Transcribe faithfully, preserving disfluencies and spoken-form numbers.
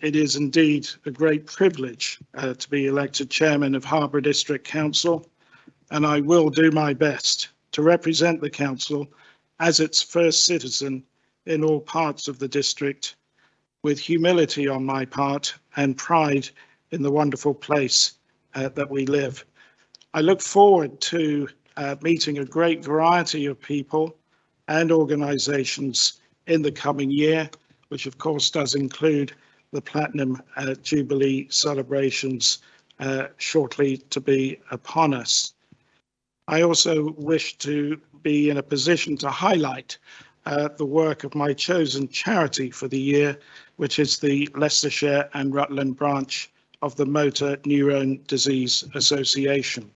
it is indeed a great privilege uh, to be elected chairman of Harborough District Council, and I will do my best to represent the council as its first citizen in all parts of the district, with humility on my part and pride in the wonderful place uh, that we live. I look forward to uh, meeting a great variety of people and organisations in the coming year, which of course does include the Platinum uh, Jubilee celebrations uh, shortly to be upon us. I also wish to be in a position to highlight uh, the work of my chosen charity for the year, which is the Leicestershire and Rutland branch of the Motor Neurone Disease Association.